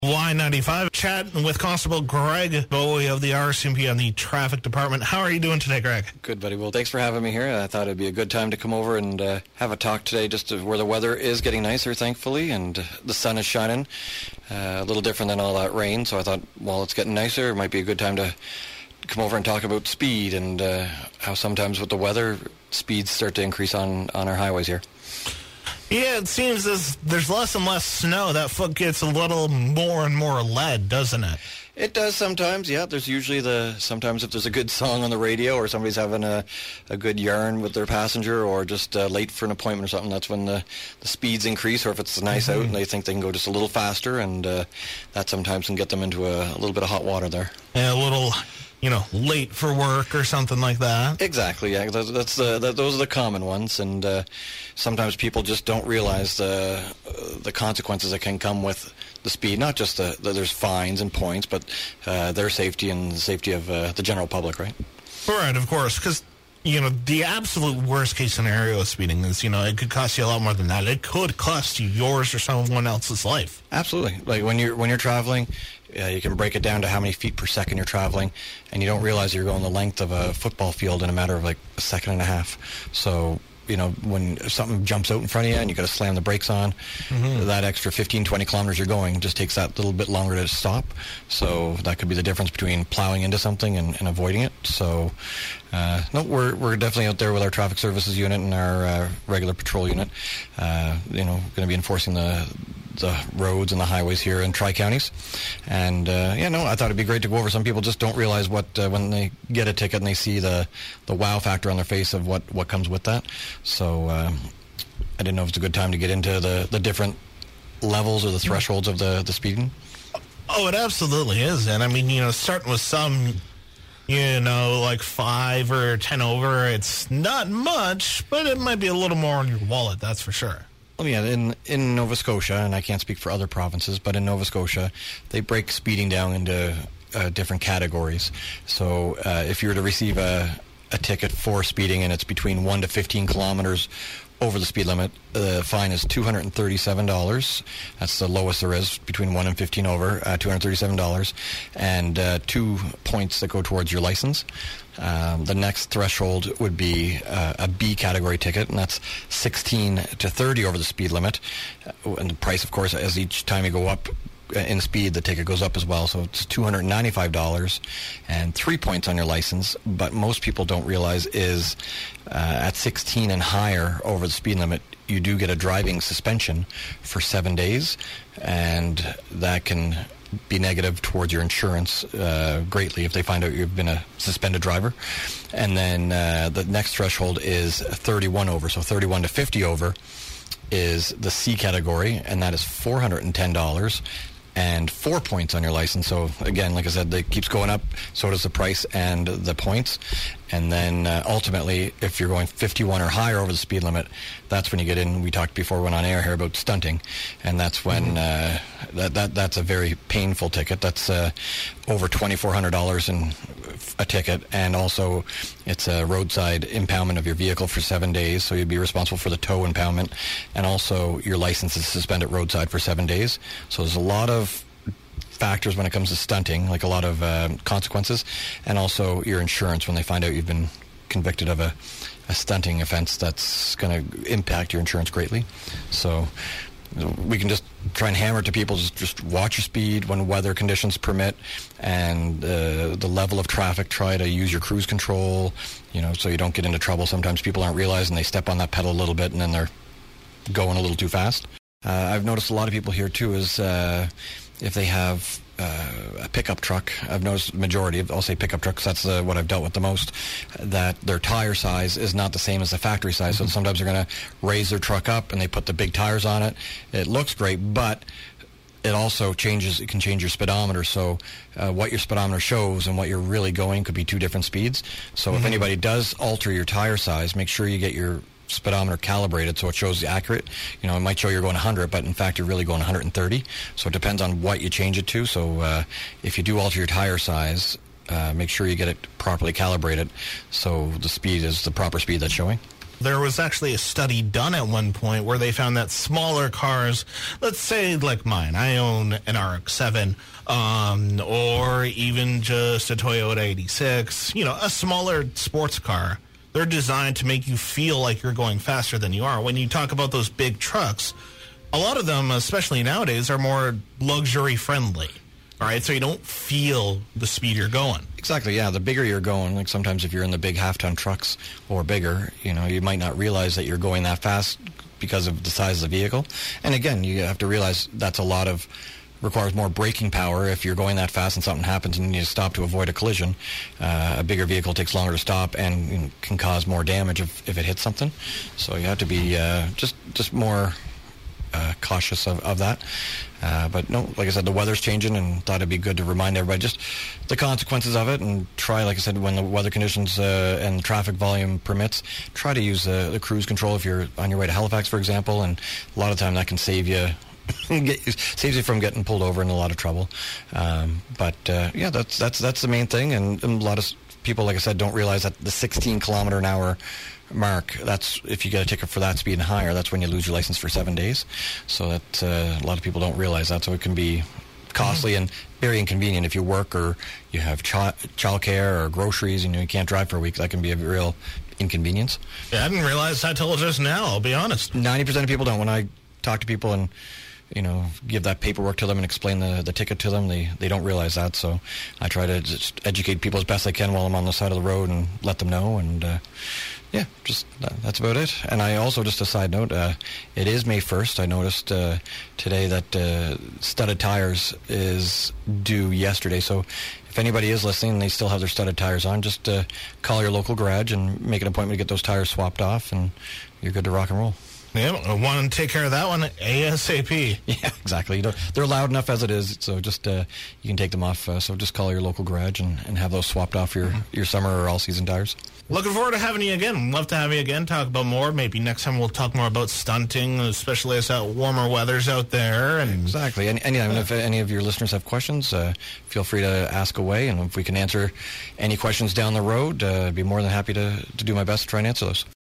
Y95, chatting with Constable Greg Bowie of the RCMP on the Traffic Department. How are you doing today, Greg? Good, buddy. Well, thanks for having me here. I thought it'd be a good time to come over and have a talk today, just where the weather is getting nicer, thankfully, and the sun is shining. A little different than all that rain, so I thought, while it's getting nicer, it might be a good time to come over and talk about speed and how sometimes with the weather, speeds start to increase on our highways here. Yeah, it seems as there's less and less snow. That foot gets a little more and more lead, doesn't it? It does sometimes, yeah. There's usually sometimes if there's a good song on the radio or somebody's having a good yarn with their passenger or just late for an appointment or something, that's when the speeds increase, or if it's nice out and they think they can go just a little faster, and that sometimes can get them into a little bit of hot water there. And a little, late for work or something like that. Exactly, yeah. Those are the common ones, and sometimes people just don't realize the consequences that can come with the speed. Not just that there's fines and points, but their safety and the safety of the general public, right? Right, of course, because the absolute worst case scenario of speeding is, it could cost you a lot more than that. It could cost you yours or someone else's life. Absolutely. Like when you're traveling, you can break it down to how many feet per second you're traveling, and you don't realize you're going the length of a football field in a matter of like a second and a half. So, when something jumps out in front of you and you got to slam the brakes on, that extra 15, 20 kilometers you're going just takes that little bit longer to stop. So that could be the difference between plowing into something and avoiding it. So, no, we're definitely out there with our traffic services unit and our regular patrol unit, going to be enforcing the roads and the highways here in Tri-Counties. And, I thought it'd be great to go over. Some people just don't realize what, when they get a ticket and they see the wow factor on their face of what comes with that. So I didn't know if it's a good time to get into the different levels or the thresholds of the speeding. Oh, it absolutely is. And I mean, starting with some, like 5 or 10 over, it's not much, but it might be a little more on your wallet, that's for sure. Well, yeah, in Nova Scotia, and I can't speak for other provinces, but in Nova Scotia, they break speeding down into different categories. So if you were to receive a ticket for speeding and it's between 1 to 15 kilometers over the speed limit, the fine is $237. That's the lowest there is, between 1 and 15 over, $237, and 2 points that go towards your license. The next threshold would be a B category ticket, and that's 16 to 30 over the speed limit. And the price, of course, as each time you go up in speed, the ticket goes up as well. So it's $295 and 3 points on your license. But most people don't realize is at 16 and higher over the speed limit, you do get a driving suspension for 7 days, and that can be negative towards your insurance greatly if they find out you've been a suspended driver. And then the next threshold is 31 over. So 31 to 50 over is the C category, and that is $410 and 4 points on your license. So again, like I said, it keeps going up, so does the price and the points. And then ultimately, if you're going 51 or higher over the speed limit, that's when you get in. We talked before we went on air here about stunting, and that's when that's a very painful ticket. That's over $2,400 in a ticket, and also it's a roadside impoundment of your vehicle for 7 days, so you'd be responsible for the tow impoundment, and also your license is suspended roadside for 7 days. So there's a lot of factors when it comes to stunting, like a lot of consequences, and also your insurance when they find out you've been convicted of a stunting offense. That's going to impact your insurance greatly. So we can just try and hammer it to people, just watch your speed when weather conditions permit, and the level of traffic. Try to use your cruise control, so you don't get into trouble. Sometimes people aren't realizing they step on that pedal a little bit and then they're going a little too fast. I've noticed a lot of people here too is if they have a pickup truck, I've noticed the majority of, I'll say pickup trucks, that's what I've dealt with the most, that their tire size is not the same as the factory size. So sometimes they're going to raise their truck up and they put the big tires on it. It looks great, but it also changes, it can change your speedometer. So what your speedometer shows and what you're really going could be two different speeds. So if anybody does alter your tire size, make sure you get your speedometer calibrated so it shows accurate. It might show you're going 100, but in fact you're really going 130. So it depends on what you change it to. So if you do alter your tire size, make sure you get it properly calibrated so the speed is the proper speed that's showing. There was actually a study done at one point where they found that smaller cars, let's say like mine, I own an RX-7, or even just a Toyota 86, a smaller sports car. They're designed to make you feel like you're going faster than you are. When you talk about those big trucks, a lot of them, especially nowadays, are more luxury friendly. All right, so you don't feel the speed you're going. Exactly, yeah. The bigger you're going, like sometimes if you're in the big half-ton trucks or bigger, you might not realize that you're going that fast because of the size of the vehicle. And again, you have to realize that's requires more braking power. If you're going that fast and something happens and you need to stop to avoid a collision, a bigger vehicle takes longer to stop and can cause more damage if it hits something. So you have to be just more cautious of that. But no, like I said, the weather's changing, and thought it'd be good to remind everybody just the consequences of it, and try, like I said, when the weather conditions and the traffic volume permits, try to use the cruise control if you're on your way to Halifax, for example, and a lot of time that can save you. Saves you from getting pulled over in a lot of trouble. But that's the main thing, and a lot of people, like I said, don't realize that the 16 kilometer an hour mark, that's if you get a ticket for that speed and higher, that's when you lose your license for 7 days. So that a lot of people don't realize that. So it can be costly and very inconvenient if you work or you have childcare or groceries and you can't drive for a week. That can be a real inconvenience. Yeah, I didn't realize that till just now, I'll be honest. 90% of people don't. When I talk to people and give that paperwork to them and explain the ticket to them, they don't realize that. So I try to just educate people as best I can while I'm on the side of the road and let them know. And that's about it. And I also, just a side note, it is May 1st. I noticed today that studded tires is due yesterday. So if anybody is listening and they still have their studded tires on, just call your local garage and make an appointment to get those tires swapped off, and you're good to rock and roll. Yeah, I want to take care of that one ASAP. Yeah, exactly. They're loud enough as it is, so just you can take them off. So just call your local garage and have those swapped off your summer or all-season tires. Looking forward to having you again. Love to have you again, talk about more. Maybe next time we'll talk more about stunting, especially as warmer weather's out there. And exactly. And if any of your listeners have questions, feel free to ask away. And if we can answer any questions down the road, I'd be more than happy to do my best to try and answer those.